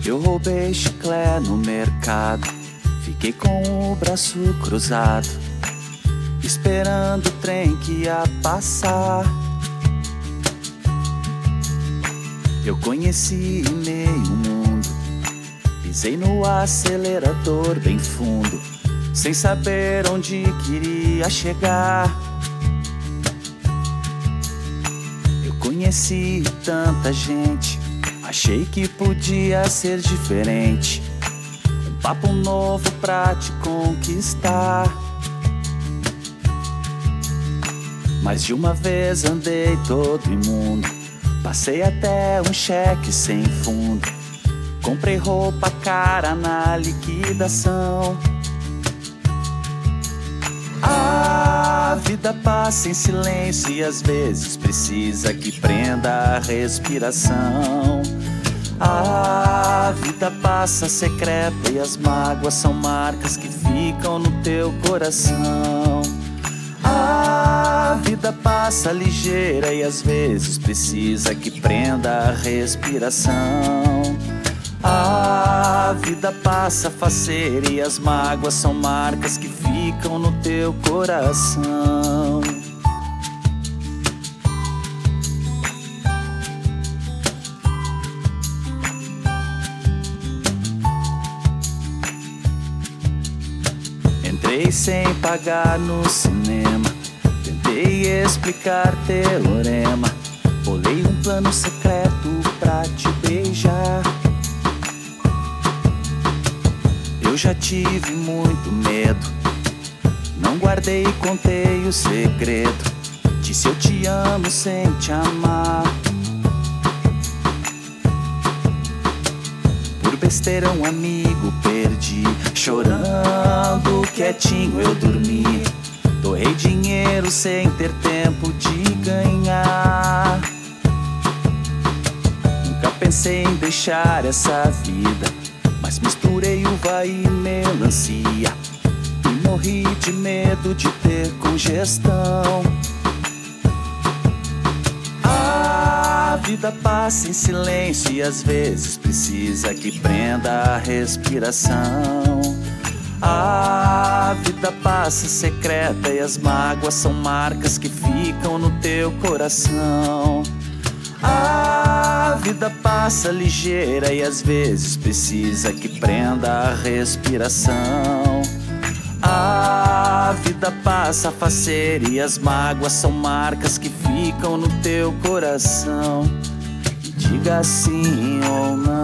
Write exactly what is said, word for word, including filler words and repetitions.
Eu roubei chiclé no mercado, fiquei com o braço cruzado, esperando o trem que ia passar. Eu conheci meio mundo, pisei no acelerador bem fundo, sem saber onde queria chegar. Eu conheci tanta gente, achei que podia ser diferente, um papo novo pra te conquistar. Mas de uma vez andei todo imundo, passei até um cheque sem fundo, comprei roupa cara na liquidação. A vida passa em silêncio e às vezes precisa que prenda a respiração. A vida passa secreta e as mágoas são marcas que ficam no teu coração. A vida passa ligeira e às vezes precisa que prenda a respiração. A vida passa faceira e as mágoas são marcas que ficam no teu coração. Entrei sem pagar no cinema, tentei explicar teorema, bolei um plano secreto pra te beijar. Eu já tive muito medo, não guardei e contei o segredo, disse eu te amo sem te amar. Por besteira um amigo perdi, chorando quietinho eu dormi, doei dinheiro sem ter tempo de ganhar. Nunca pensei em deixar essa vida, mas misturei uva e melancia e morri de medo de ter congestão. A vida passa em silêncio e às vezes precisa que prenda a respiração. A vida passa secreta e as mágoas são marcas que ficam no teu coração. A vida passa ligeira e às vezes precisa que prenda a respiração. A vida passa faceira e as mágoas são marcas que ficam no teu coração. Diga sim ou não.